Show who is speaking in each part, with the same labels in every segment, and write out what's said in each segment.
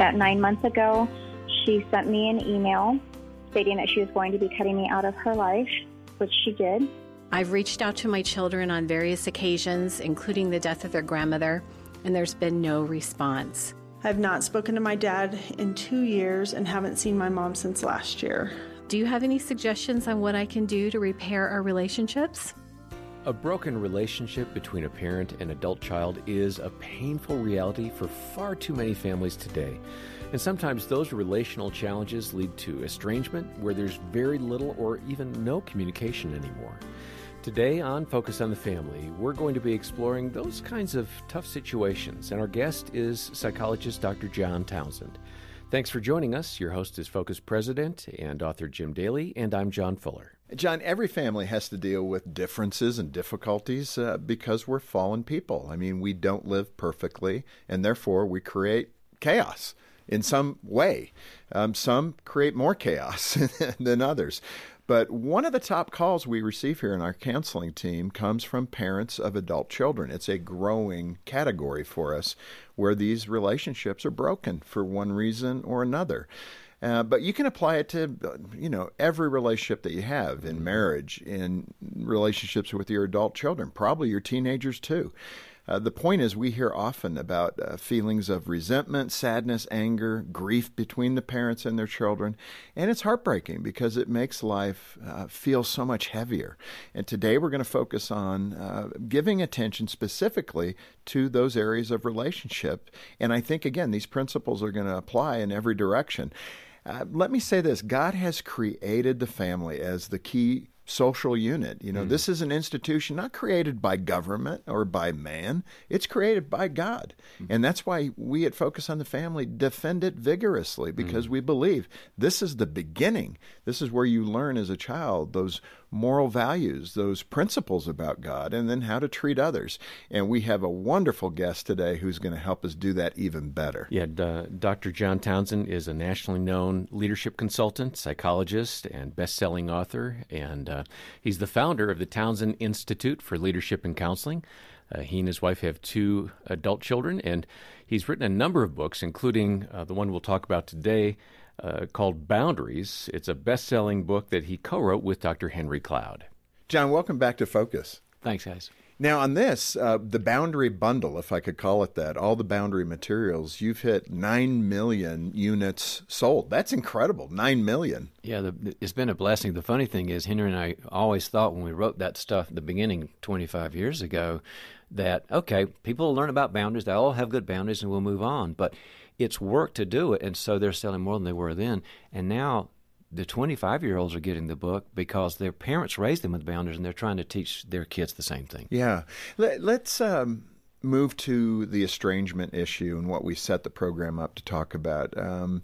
Speaker 1: About 9 months ago, she sent me an email stating that she was going to be cutting me out of her life, which she did.
Speaker 2: I've reached out to my children on various occasions, including the death of their grandmother, and there's been no response.
Speaker 3: I've not spoken to my dad in 2 years and haven't seen my mom since last year.
Speaker 2: Do you have any suggestions on what I can do to repair our relationships?
Speaker 4: A broken relationship between a parent and adult child is a painful reality for far too many families today. And sometimes those relational challenges lead to estrangement where there's very little or even no communication anymore. Today on Focus on the Family, we're going to be exploring those kinds of tough situations, and our guest is psychologist Dr. John Townsend. Thanks for joining us. Your host is Focus President and author Jim Daly, and I'm John Fuller.
Speaker 5: John, every family has to deal with differences and difficulties because we're fallen people. I mean, we don't live perfectly, and therefore we create chaos in some way. Some create more chaos than others. But one of the top calls we receive here in our counseling team comes from parents of adult children. It's a growing category for us where these relationships are broken for one reason or another. But you can apply it to, every relationship that you have in marriage, in relationships with your adult children, probably your teenagers too. The point is we hear often about feelings of resentment, sadness, anger, grief between the parents and their children. And it's heartbreaking because it makes life feel so much heavier. And today we're going to focus on giving attention specifically to those areas of relationship. And I think, again, these principles are going to apply in every direction. Let me say this. God has created the family as the key social unit. This is an institution not created by government or by man. It's created by God. And that's why we at Focus on the Family defend it vigorously, because we believe this is the beginning. This is where you learn as a child those moral values, those principles about God, and then how to treat others. And we have a wonderful guest today who's going to help us do that even better.
Speaker 4: Yeah, Dr. John Townsend is a nationally known leadership consultant, psychologist, and best-selling author, and he's the founder of the Townsend Institute for Leadership and Counseling. He and his wife have 2 adult children, and he's written a number of books, including the one we'll talk about today, called Boundaries. It's a best-selling book that he co-wrote with Dr. Henry Cloud.
Speaker 5: John, welcome back to Focus.
Speaker 4: Thanks, guys.
Speaker 5: Now, on this, the Boundary Bundle, if I could call it that, all the boundary materials, you've hit 9 million units sold. That's incredible, 9 million.
Speaker 6: Yeah, it's been a blessing. The funny thing is, Henry and I always thought when we wrote that stuff at the beginning 25 years ago that, okay, people will learn about boundaries. They all have good boundaries and we'll move on. But it's work to do it, and so they're selling more than they were then. And now the 25-year-olds are getting the book because their parents raised them with boundaries, and they're trying to teach their kids the same thing.
Speaker 5: Yeah. Let's move to the estrangement issue and what we set the program up to talk about.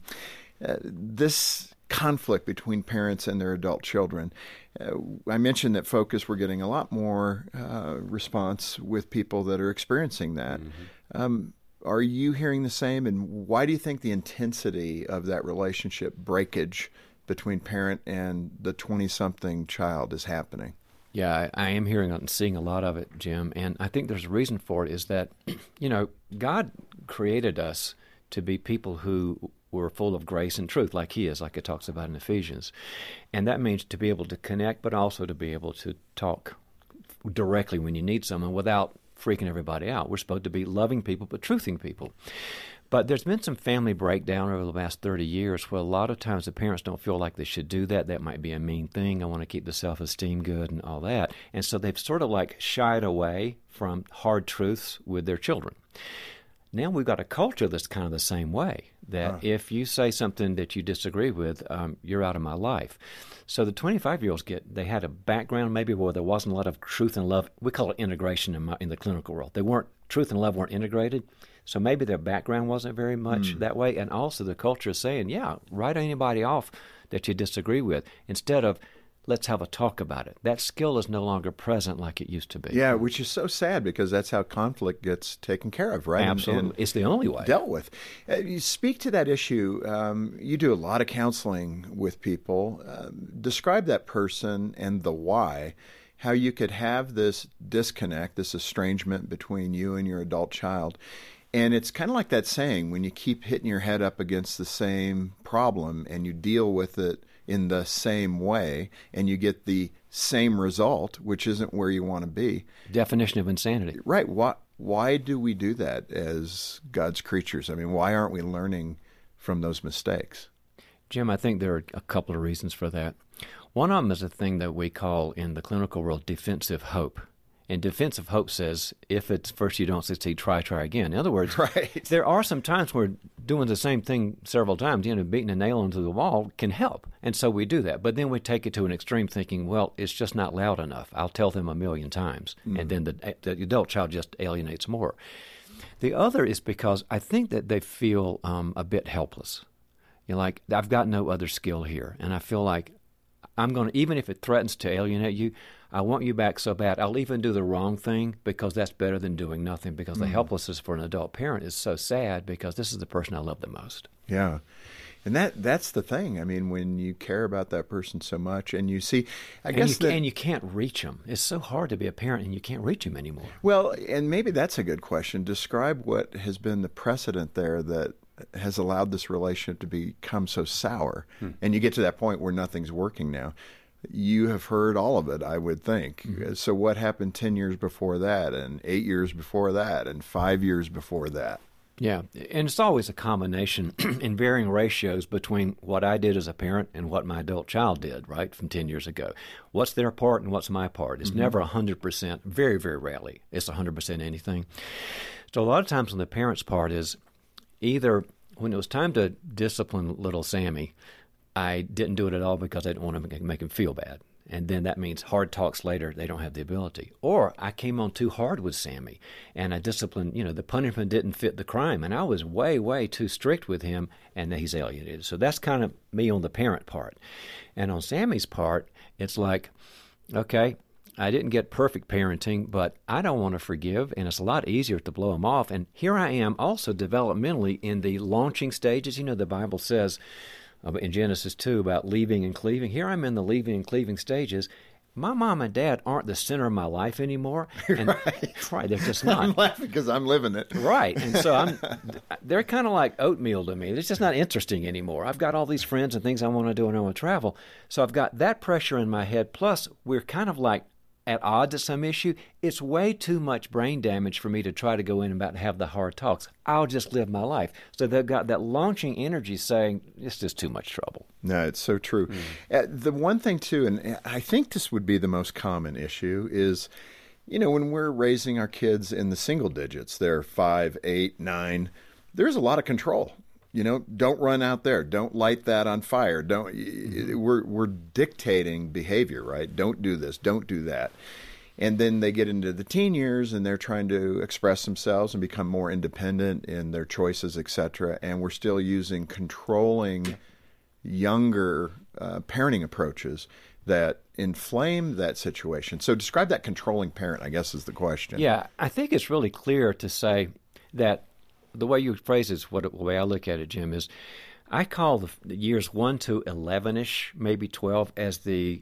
Speaker 5: This conflict between parents and their adult children. I mentioned that Focus, we're getting a lot more response with people that are experiencing that. Are you hearing the same? And why do you think the intensity of that relationship breakage between parent and the 20-something child is happening?
Speaker 6: Yeah, I am hearing and seeing a lot of it, Jim. And I think there's a reason for it is that, God created us to be people who were full of grace and truth, like He is, like it talks about in Ephesians. And that means to be able to connect, but also to be able to talk directly when you need someone without freaking everybody out. We're supposed to be loving people, but truthing people. But there's been some family breakdown over the last 30 years where a lot of times the parents don't feel like they should do that. That might be a mean thing. I want to keep the self-esteem good and all that. And so they've sort of like shied away from hard truths with their children. Now we've got a culture that's kind of the same way, that if you say something that you disagree with, you're out of my life. So the 25-year-olds they had a background maybe where there wasn't a lot of truth and love. We call it integration in the clinical world. Truth and love weren't integrated. So maybe their background wasn't very much that way. And also the culture is saying, write anybody off that you disagree with instead of, let's have a talk about it. That skill is no longer present like it used to be.
Speaker 5: Yeah, which is so sad because that's how conflict gets taken care of, right?
Speaker 6: Absolutely. It's the only way.
Speaker 5: Dealt with. You speak to that issue. You do a lot of counseling with people. Describe that person and the why, how you could have this disconnect, this estrangement between you and your adult child. And it's kind of like that saying, when you keep hitting your head up against the same problem and you deal with it in the same way and you get the same result, which isn't where you want to be.
Speaker 6: Definition of insanity.
Speaker 5: Right. Why do we do that as God's creatures? I mean, why aren't we learning from those mistakes?
Speaker 6: Jim, I think there are a couple of reasons for that. One of them is a thing that we call in the clinical world defensive hope. And defensive hope says, if it's first you don't succeed, try again. In other words,
Speaker 5: right.
Speaker 6: There are some times where doing the same thing several times, beating a nail into the wall can help. And so we do that. But then we take it to an extreme thinking, well, it's just not loud enough. I'll tell them 1,000,000 times. And then the adult child just alienates more. The other is because I think that they feel a bit helpless. Like, I've got no other skill here. And I feel like I'm going to, even if it threatens to alienate you, I want you back so bad. I'll even do the wrong thing because that's better than doing nothing, because the helplessness for an adult parent is so sad because this is the person I love the most.
Speaker 5: Yeah. And that's the thing. I mean, when you care about that person so much and you see, and
Speaker 6: you can't reach them. It's so hard to be a parent and you can't reach them anymore.
Speaker 5: Well, and maybe that's a good question. Describe what has been the precedent there that has allowed this relationship to become so sour. And you get to that point where nothing's working now. You have heard all of it, I would think. So what happened 10 years before that, and 8 years before that, and 5 years before that?
Speaker 6: Yeah, and it's always a combination in varying ratios between what I did as a parent and what my adult child did, right, from 10 years ago. What's their part and what's my part? It's never 100%. Very, very rarely it's 100% anything. So a lot of times on the parent's part is either when it was time to discipline little Sammy, I didn't do it at all because I didn't want to make him feel bad. And then that means hard talks later, they don't have the ability. Or I came on too hard with Sammy, and I disciplined, the punishment didn't fit the crime, and I was way, way too strict with him, and he's alienated. So that's kind of me on the parent part. And on Sammy's part, it's like, okay, I didn't get perfect parenting, but I don't want to forgive, and it's a lot easier to blow him off. And here I am also developmentally in the launching stages. The Bible says in Genesis 2 about leaving and cleaving. Here I'm in the leaving and cleaving stages. My mom and dad aren't the center of my life anymore. And, right, they're just not.
Speaker 5: I'm laughing because I'm living it.
Speaker 6: Right, and so they're kind of like oatmeal to me. It's just not interesting anymore. I've got all these friends and things I want to do and I want to travel. So I've got that pressure in my head, plus we're kind of like at odds at some issue. It's way too much brain damage for me to try to go in and have the hard talks. I'll just live my life. So they've got that launching energy saying, it's just too much trouble.
Speaker 5: No, it's so true. The one thing, too, and I think this would be the most common issue, is, when we're raising our kids in the single digits, they're 5, 8, 9, there's a lot of control. Don't run out there. Don't light that on fire. We're dictating behavior, right? Don't do this. Don't do that. And then they get into the teen years and they're trying to express themselves and become more independent in their choices, etc. And we're still using controlling younger parenting approaches that inflame that situation. So describe that controlling parent, I guess, is the question.
Speaker 6: Yeah, I think it's really clear to say that the way you phrase it is the way I look at it, Jim, is I call the years 1 to 11-ish, maybe 12, as the,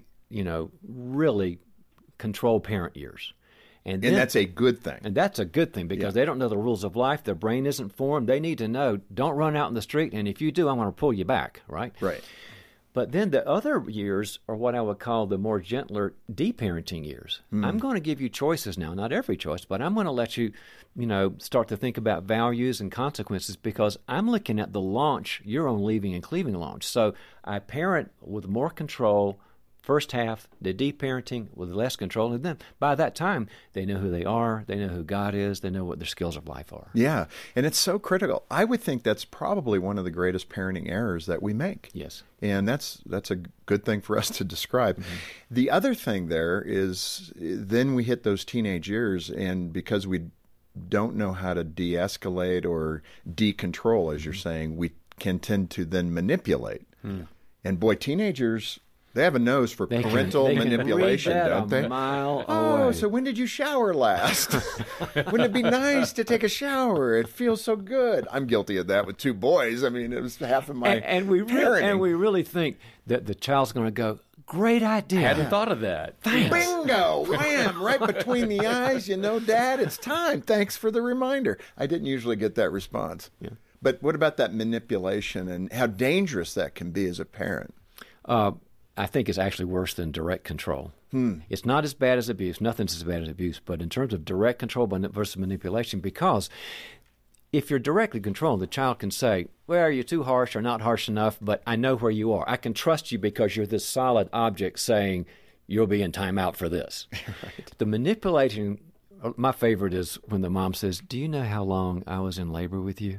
Speaker 6: really control parent years. And
Speaker 5: that's a good thing.
Speaker 6: And that's a good thing because they don't know the rules of life. Their brain isn't formed. They need to know, don't run out in the street, and if you do, I'm going to pull you back, right?
Speaker 5: Right.
Speaker 6: But then the other years are what I would call the more gentler de-parenting years. I'm going to give you choices now, not every choice, but I'm going to let you, start to think about values and consequences because I'm looking at the launch, your own leaving and cleaving launch. So I parent with more control. First half, the de-parenting with less control. And then by that time, they know who they are. They know who God is. They know what their skills of life are.
Speaker 5: Yeah, and it's so critical. I would think that's probably one of the greatest parenting errors that we make.
Speaker 6: Yes.
Speaker 5: And that's a good thing for us to describe. The other thing there is then we hit those teenage years, and because we don't know how to de-escalate or de-control, as you're saying, we can tend to then manipulate. And boy, teenagers... They have a nose for parental manipulation, don't they?
Speaker 6: A mile
Speaker 5: away.
Speaker 6: away.
Speaker 5: So when did you shower last? Wouldn't it be nice to take a shower? It feels so good. I'm guilty of that with 2 boys. I mean, it was half of my parenting.
Speaker 6: And we really think that the child's going to go, great idea.
Speaker 4: Hadn't thought of that.
Speaker 6: Thanks.
Speaker 5: Bingo! Wham! Right between the eyes. Dad, it's time. Thanks for the reminder. I didn't usually get that response.
Speaker 6: Yeah.
Speaker 5: But what about that manipulation and how dangerous that can be as a parent?
Speaker 6: I think it's actually worse than direct control. It's not as bad as abuse. Nothing's as bad as abuse. But in terms of direct control versus manipulation, because if you're directly controlling, the child can say, well, you're too harsh or not harsh enough, but I know where you are. I can trust you because you're this solid object saying you'll be in timeout for this. Right. The manipulating, my favorite is when the mom says, do you know how long I was in labor with you?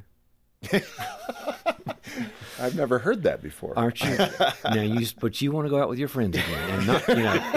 Speaker 5: I've never heard that before.
Speaker 6: Aren't you? But you want to go out with your friends again, and not,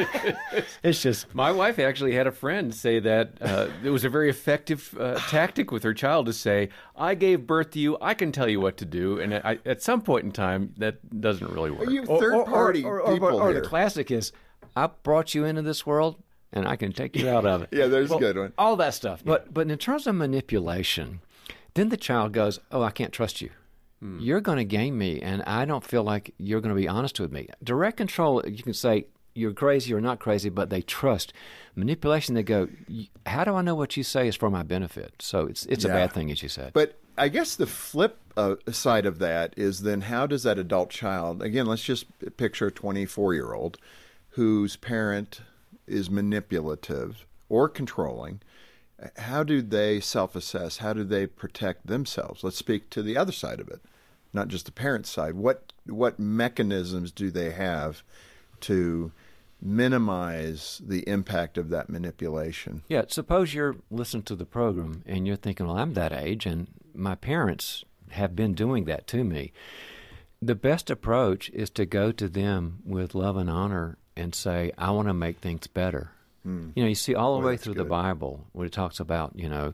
Speaker 6: it's just.
Speaker 4: My wife actually had a friend say that it was a very effective tactic with her child to say, "I gave birth to you. I can tell you what to do." And at some point in time, that doesn't really work.
Speaker 5: Are you third-party people
Speaker 6: or
Speaker 5: here?
Speaker 6: The classic is, I brought you into this world, and I can take you out of it.
Speaker 5: Yeah, there's a good one.
Speaker 6: All that stuff. Yeah. But in terms of manipulation, then the child goes, oh, I can't trust you. You're going to game me, and I don't feel like you're going to be honest with me. Direct control, you can say you're crazy or not crazy, but they trust. Manipulation, they go, how do I know what you say is for my benefit? So it's a bad thing, as you said.
Speaker 5: But I guess the flip side of that is then how does that adult child, again, let's just picture a 24-year-old whose parent is manipulative or controlling. How do they self-assess? How do they protect themselves? Let's speak to the other side of it, not just the parent's side. What mechanisms do they have to minimize the impact of that manipulation?
Speaker 6: Yeah, suppose you're listening to the program and you're thinking, well, I'm that age and my parents have been doing that to me. The best approach is to go to them with love and honor and say, I want to make things better. You see all the way through the Bible where it talks about,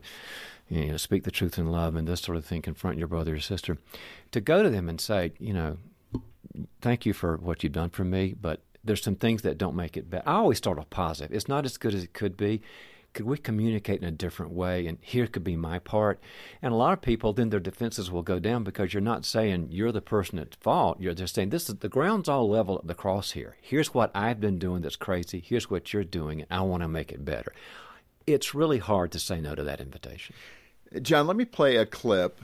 Speaker 6: speak the truth in love and this sort of thing, confront your brother or sister. To go to them and say, thank you for what you've done for me, but there's some things that don't make it better. I always start off positive. It's not as good as it could be. Could we communicate in a different way? And here could be my part. And a lot of people, then their defenses will go down because you're not saying you're the person at fault. You're just saying the ground's all level at the cross here. Here's what I've been doing that's crazy. Here's what you're doing, and I want to make it better. It's really hard to say no to that invitation.
Speaker 5: John, let me play a clip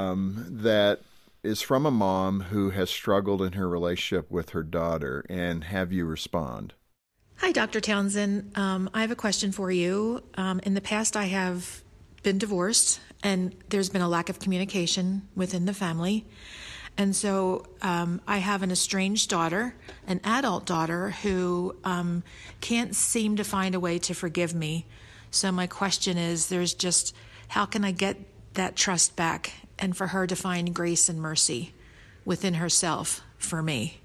Speaker 5: that is from a mom who has struggled in her relationship with her daughter, and have you respond.
Speaker 7: Hi, Dr. Townsend. I have a question for you. In the past, I have been divorced, and there's been a lack of communication within the family. And so I have an estranged daughter, an adult daughter, who can't seem to find a way to forgive me. So my question is, how can I get that trust back and for her to find grace and mercy within herself for me?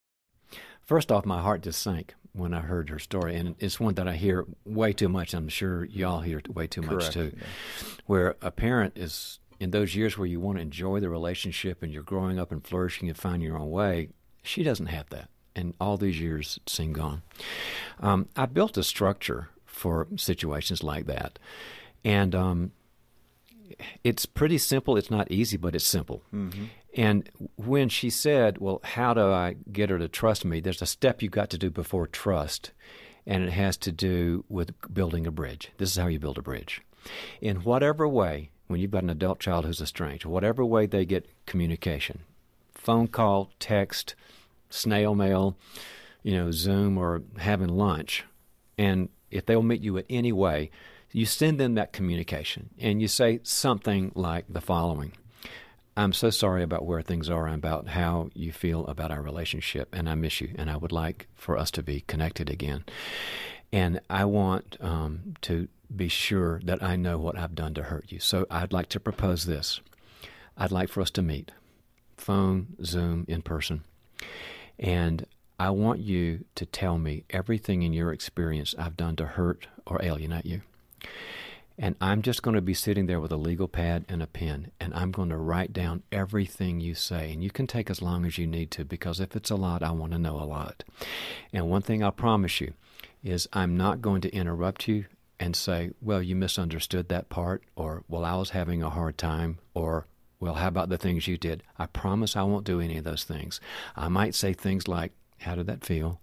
Speaker 6: First off, my heart just sank when I heard her story, and it's one that I hear way too much. I'm sure y'all hear way too much too, where a parent is in those years where you want to enjoy the relationship and you're growing up and flourishing and finding your own way. She doesn't have that, and all these years seem gone. I built a structure for situations like that, and it's pretty simple. It's not easy, but it's simple. Mm-hmm. And when she said, well, how do I get her to trust me? There's a step you've got to do before trust, and it has to do with building a bridge. This is how you build a bridge. In whatever way, when you've got an adult child who's estranged, whatever way they get communication, phone call, text, snail mail, Zoom or having lunch, and if they'll meet you in any way, you send them that communication, and you say something like the following. I'm so sorry about where things are and about how you feel about our relationship, and I miss you, and I would like for us to be connected again. And I want to be sure that I know what I've done to hurt you. So I'd like to propose this. I'd like for us to meet, phone, Zoom, in person. And I want you to tell me everything in your experience I've done to hurt or alienate you. And I'm just going to be sitting there with a legal pad and a pen, and I'm going to write down everything you say. And you can take as long as you need to, because if it's a lot, I want to know a lot. And one thing I'll promise you is I'm not going to interrupt you and say, well, you misunderstood that part, or, well, I was having a hard time, or, well, how about the things you did? I promise I won't do any of those things. I might say things like, how did that feel?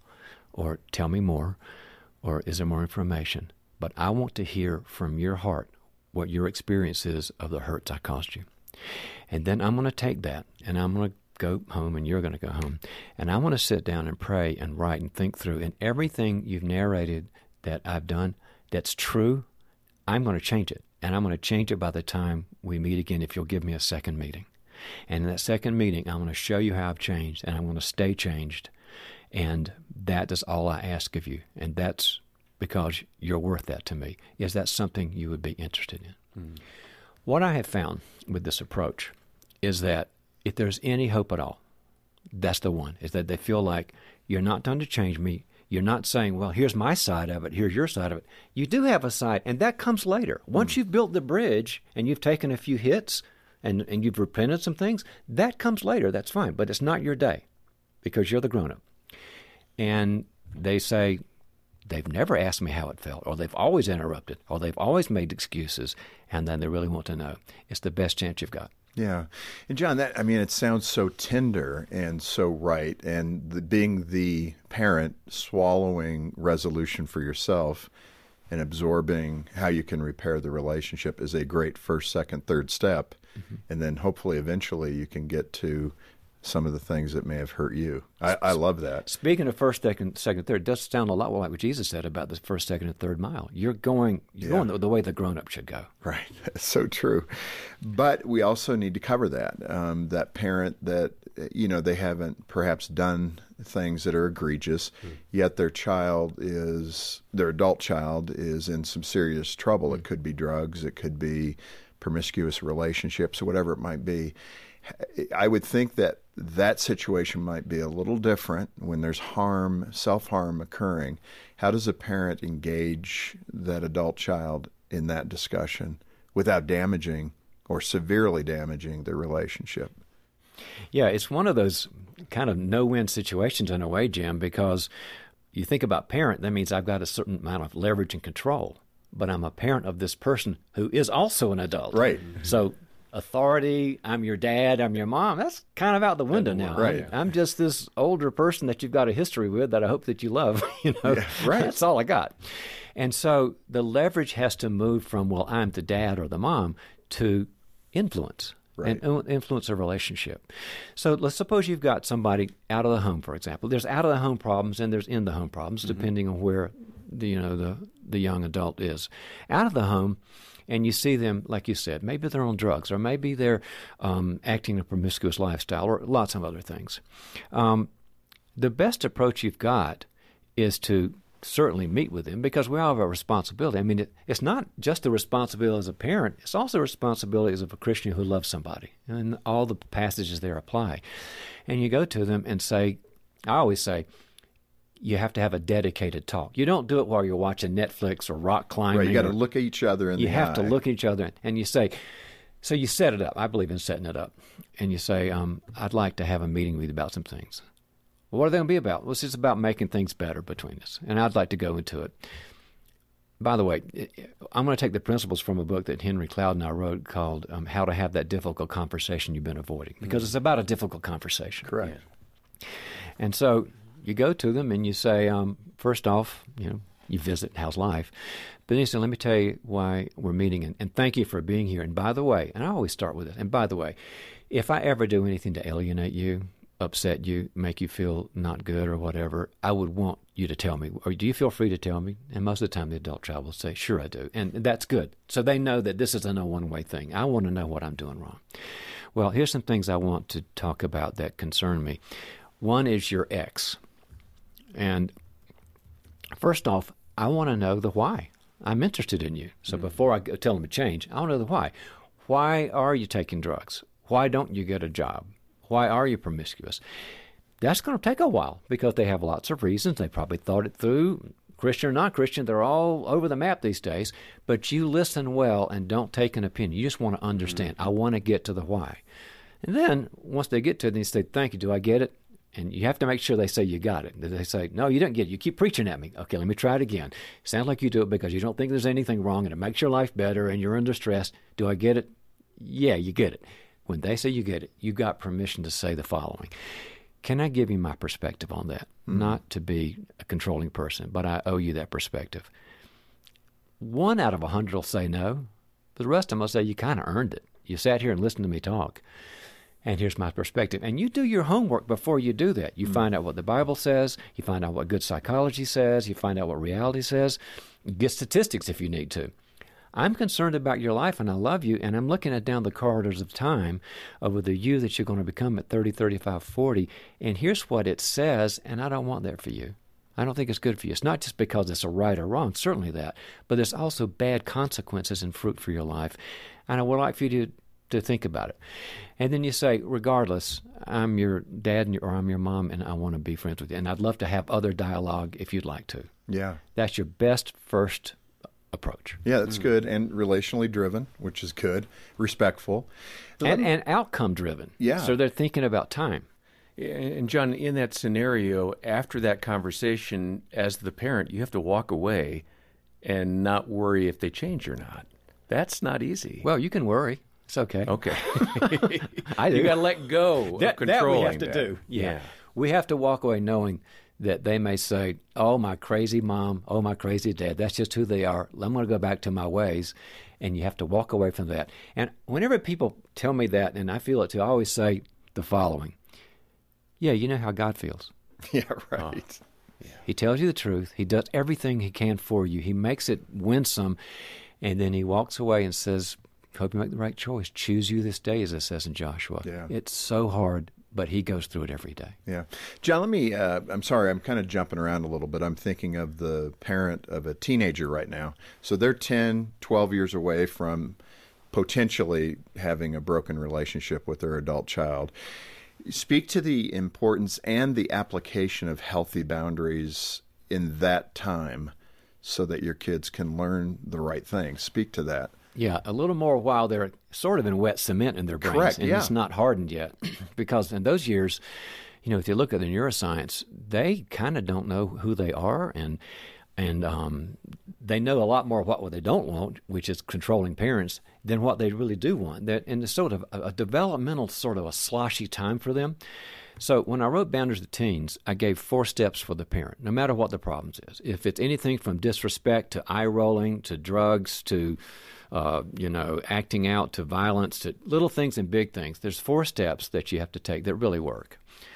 Speaker 6: or tell me more, or is there more information? But I want to hear from your heart what your experience is of the hurts I caused you. And then I'm going to take that, and I'm going to go home, and you're going to go home. And I want to sit down and pray and write and think through. And everything you've narrated that I've done that's true, I'm going to change it. And I'm going to change it by the time we meet again if you'll give me a second meeting. And in that second meeting, I'm going to show you how I've changed, and I'm going to stay changed. And that is all I ask of you. And that's because you're worth that to me. Is that something you would be interested in? Mm. What I have found with this approach is that if there's any hope at all, that's the one, is that they feel like you're not done to change me. You're not saying, well, here's my side of it, here's your side of it. You do have a side, and that comes later. Once you've built the bridge and you've taken a few hits and you've repented some things, that comes later. That's fine, but it's not your day because you're the grown-up. And they say, they've never asked me how it felt, or they've always interrupted, or they've always made excuses, and then they really want to know. It's the best chance you've got.
Speaker 5: Yeah. And John, it sounds so tender and so right. And being the parent, swallowing resolution for yourself and absorbing how you can repair the relationship is a great first, second, third step. Mm-hmm. And then hopefully eventually you can get to some of the things that may have hurt you. I love that.
Speaker 6: Speaking of first, second, third, it does sound a lot like what Jesus said about the first, second, and third mile. You're going the way the grown-up should go.
Speaker 5: Right. That's so true. But we also need to cover that. That parent that, they haven't perhaps done things that are egregious, yet their adult child is in some serious trouble. It could be drugs, it could be promiscuous relationships, or whatever it might be. I would think that situation might be a little different when there's self-harm occurring. How does a parent engage that adult child in that discussion without damaging or severely damaging the relationship?
Speaker 6: Yeah, it's one of those kind of no-win situations in a way, Jim, because you think about parent, that means I've got a certain amount of leverage and control, but I'm a parent of this person who is also an adult.
Speaker 5: Right.
Speaker 6: So authority, I'm your dad, I'm your mom, that's kind of out the window now.
Speaker 5: Right.
Speaker 6: I'm just this older person that you've got a history with that I hope that you love. Yeah, right. That's all I got. And so the leverage has to move from, well, I'm the dad or the mom, to influence. Right. And influence a relationship. So let's suppose you've got somebody out of the home, for example. There's out of the home problems and there's in the home problems, depending on where the young adult is. Out of the home, and you see them, like you said, maybe they're on drugs, or maybe they're acting a promiscuous lifestyle, or lots of other things. The best approach you've got is to certainly meet with them, because we all have a responsibility. I mean, it's not just the responsibility as a parent, it's also the responsibility as a Christian who loves somebody. And all the passages there apply. And you go to them and say, I always say, you have to have a dedicated talk. You don't do it while you're watching Netflix or rock climbing.
Speaker 5: Right, you got to look at each other in the eye.
Speaker 6: You have to look at each other, and you say, so you set it up. I believe in setting it up. And you say, I'd like to have a meeting with you about some things. Well, what are they going to be about? Well, it's just about making things better between us, and I'd like to go into it. By the way, I'm going to take the principles from a book that Henry Cloud and I wrote called How to Have That Difficult Conversation You've Been Avoiding, because it's about a difficult conversation.
Speaker 5: Correct.
Speaker 6: Yeah. And so you go to them and you say, first off, you visit, how's life? But then you say, let me tell you why we're meeting, and thank you for being here. And by the way, and I always start with it, and by the way, if I ever do anything to alienate you, upset you, make you feel not good or whatever, I would want you to tell me. Or do you feel free to tell me? And most of the time the adult child will say, sure I do. And that's good. So they know that this isn't a one-way thing. I want to know what I'm doing wrong. Well, here's some things I want to talk about that concern me. One is your ex. And first off, I want to know the why. I'm interested in you. So before I tell them to change, I want to know the why. Why are you taking drugs? Why don't you get a job? Why are you promiscuous? That's going to take a while because they have lots of reasons. They probably thought it through. Christian or not Christian, they're all over the map these days. But you listen well and don't take an opinion. You just want to understand. I want to get to the why. And then once they get to it, they say, thank you, do I get it? And you have to make sure they say you got it. They say, no, you didn't get it. You keep preaching at me. Okay, let me try it again. Sounds like you do it because you don't think there's anything wrong and it makes your life better and you're under stress. Do I get it? Yeah, you get it. When they say you get it, you got permission to say the following. can I give you my perspective on that? Not to be a controlling person, but I owe you that perspective. 1 out of 100 will say no, but the rest of them will say, you kind of earned it. You sat here and listened to me talk, and here's my perspective. And you do your homework before you do that. You find out what the Bible says, you find out what good psychology says, you find out what reality says, you get statistics if you need to. I'm concerned about your life, and I love you, and I'm looking at down the corridors of time of the you that you're going to become at 30, 35, 40, and here's what it says, and I don't want that for you. I don't think it's good for you. It's not just because it's a right or wrong, certainly that, but there's also bad consequences and fruit for your life, and I would like for you to think about it. And then you say, regardless, I'm your dad or I'm your mom, and I want to be friends with you, and I'd love to have other dialogue if you'd like to.
Speaker 5: Yeah.
Speaker 6: That's your best first approach.
Speaker 5: Yeah, that's good. And relationally driven, which is good. Respectful.
Speaker 6: And outcome driven.
Speaker 5: Yeah.
Speaker 6: So they're thinking about time.
Speaker 4: And John, in that scenario, after that conversation, as the parent, you have to walk away and not worry if they change or not. That's not easy.
Speaker 6: Well, you can worry. It's okay.
Speaker 4: Okay.
Speaker 6: I do.
Speaker 4: You got to let go of controlling
Speaker 6: that we have to
Speaker 4: that.
Speaker 6: do. Yeah. We have to walk away knowing that they may say, oh, my crazy mom, oh, my crazy dad, that's just who they are. I'm going to go back to my ways. And you have to walk away from that. And whenever people tell me that, and I feel it too, I always say the following. Yeah, you know how God feels.
Speaker 5: Yeah, right.
Speaker 6: Yeah. He tells you the truth. He does everything he can for you. He makes it winsome. And then he walks away and says, hope you make the right choice. Choose you this day, as it says in Joshua.
Speaker 5: Yeah.
Speaker 6: It's so hard, but he goes through it every day.
Speaker 5: Yeah. John, let me, I'm sorry, I'm kind of jumping around a little bit. I'm thinking of the parent of a teenager right now. So they're 10, 12 years away from potentially having a broken relationship with their adult child. Speak to the importance and the application of healthy boundaries in that time so that your kids can learn the right things. Speak to that.
Speaker 6: Yeah, a little more while they're sort of in wet cement in their brains.
Speaker 5: Correct,
Speaker 6: and
Speaker 5: yeah.
Speaker 6: It's not hardened yet. Because in those years, you know, if you look at the neuroscience, they kind of don't know who they are, and they know a lot more what they don't want, which is controlling parents, than what they really do want. And it's sort of a developmental, sort of a sloshy time for them. So when I wrote Boundaries to Teens, I gave 4 steps for the parent, no matter what the problems is. If it's anything from disrespect to eye-rolling to drugs to acting out to violence to little things and big things, there's 4 steps that you have to take that really work.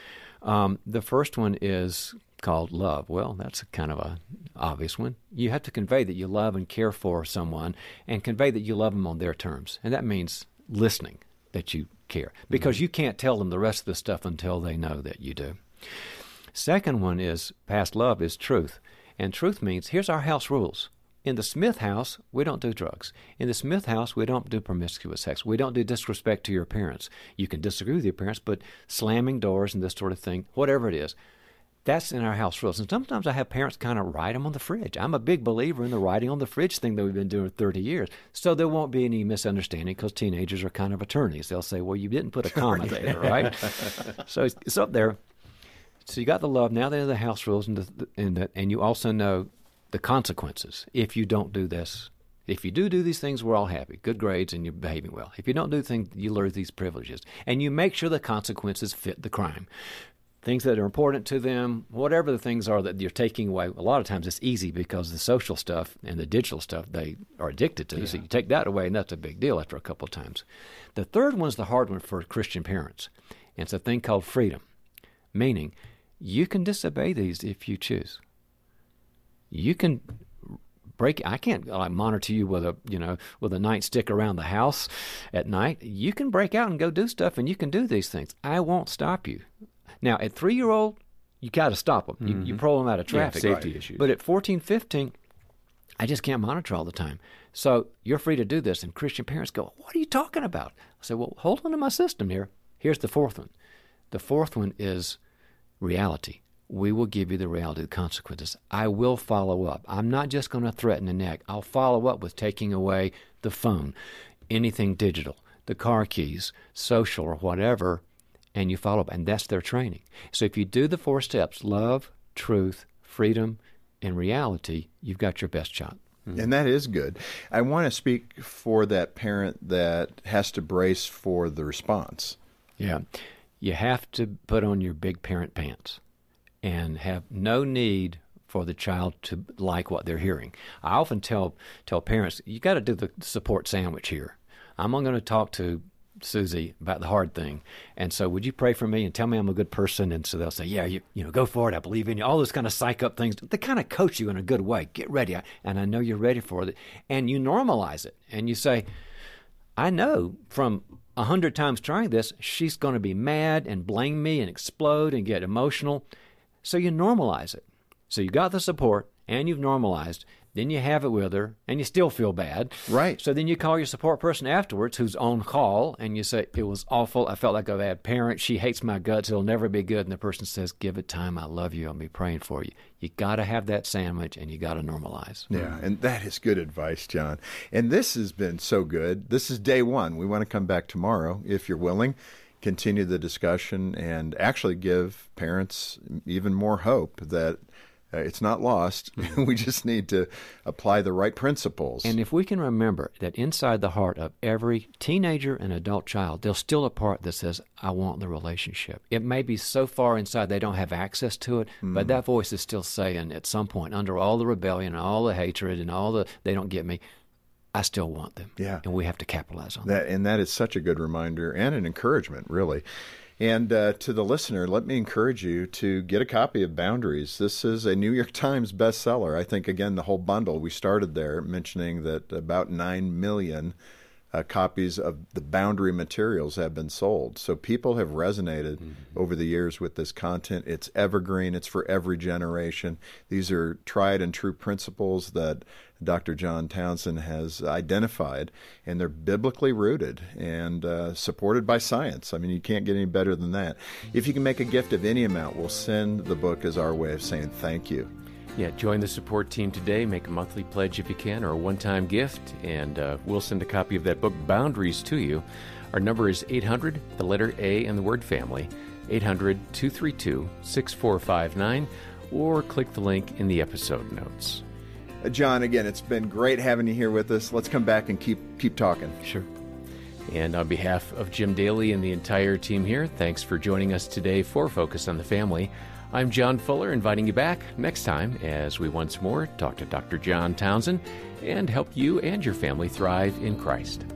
Speaker 6: The first one is called love. Well, that's kind of an obvious one. You have to convey that you love and care for someone and convey that you love them on their terms. And that means listening, that you care. Because you can't tell them the rest of the stuff until they know that you do. Second one is, past love is truth. And truth means, here's our house rules. In the Smith house, we don't do drugs. In the Smith house, we don't do promiscuous sex. We don't do disrespect to your parents. You can disagree with your parents, but slamming doors and this sort of thing, whatever it is, that's in our house rules. And sometimes I have parents kind of write them on the fridge. I'm a big believer in the writing on the fridge thing that we've been doing for 30 years. So there won't be any misunderstanding because teenagers are kind of attorneys. They'll say, well, you didn't put a comma there, right? So it's up there. So you got the love. Now they're the house rules, and you also know the consequences if you don't do this. If you do these things, we're all happy. Good grades and you're behaving well. If you don't do things, you lose these privileges. And you make sure the consequences fit the crime. Things that are important to them, whatever the things are that you're taking away. A lot of times it's easy because the social stuff and the digital stuff they are addicted to. Yeah. So you take that away, and that's a big deal after a couple of times. The third one's the hard one for Christian parents. And it's a thing called freedom, meaning you can disobey these if you choose. You can break. I can't monitor you with a nightstick around the house at night. You can break out and go do stuff, and you can do these things. I won't stop you. Now, at 3-year-old, you got to stop them. Mm-hmm. You pull them out of traffic.
Speaker 4: Yeah, safety issues.
Speaker 6: But at 14, 15, I just can't monitor all the time. So you're free to do this. And Christian parents go, what are you talking about? I say, well, hold on to my system here. Here's the fourth one. The fourth one is reality. We will give you the reality of the consequences. I will follow up. I'm not just going to threaten and nag. I'll follow up with taking away the phone, anything digital, the car keys, social or whatever, and you follow up. And that's their training. So if you do the 4 steps, love, truth, freedom, and reality, you've got your best shot.
Speaker 5: Mm-hmm. And that is good. I want to speak for that parent that has to brace for the response.
Speaker 6: Yeah. You have to put on your big parent pants and have no need for the child to like what they're hearing. I often tell parents, you got to do the support sandwich here. I'm going to talk to Susie about the hard thing, and so would you pray for me and tell me I'm a good person? And so they'll say, yeah, you know, go for it, I believe in you, all those kind of psych up things. They kind of coach you in a good way. Get ready, and I know you're ready for it. And you normalize it, and you say, I know from 100 times trying this, she's going to be mad and blame me and explode and get emotional. So you normalize it. So you got the support and you've normalized. Then you have it with her and you still feel bad.
Speaker 5: Right.
Speaker 6: So then you call your support person afterwards who's on call and you say, it was awful. I felt like a bad parent. She hates my guts. It'll never be good. And the person says, give it time. I love you. I'll be praying for you. You got to have that sandwich and you got to normalize.
Speaker 5: Yeah, and that is good advice, John. And this has been so good. This is day one. We want to come back tomorrow, if you're willing, continue the discussion and actually give parents even more hope that it's not lost. We just need to apply the right principles.
Speaker 6: And if we can remember that inside the heart of every teenager and adult child, there's still a part that says, I want the relationship. It may be so far inside they don't have access to it, but that voice is still saying at some point, under all the rebellion and all the hatred and all the they don't get me, I still want them.
Speaker 5: Yeah.
Speaker 6: And we have to capitalize on
Speaker 5: that. And that is such a good reminder and an encouragement, really. And to the listener, let me encourage you to get a copy of Boundaries. This is a New York Times bestseller. I think, again, the whole bundle, we started there mentioning that about 9 million copies of the Boundary materials have been sold. So people have resonated over the years with this content. It's evergreen. It's for every generation. These are tried and true principles that Dr. John Townsend has identified, and they're biblically rooted and supported by science. I mean, you can't get any better than that. If you can make a gift of any amount, we'll send the book as our way of saying thank you.
Speaker 4: Yeah, join the support team today. Make a monthly pledge if you can, or a one-time gift, and we'll send a copy of that book, Boundaries, to you. Our number is 800, the letter A and the word family, 800-232-6459, or click the link in the episode notes.
Speaker 5: John, again, it's been great having you here with us. Let's come back and keep talking.
Speaker 4: Sure. And on behalf of Jim Daly and the entire team here, thanks for joining us today for Focus on the Family. I'm John Fuller, inviting you back next time as we once more talk to Dr. John Townsend and help you and your family thrive in Christ.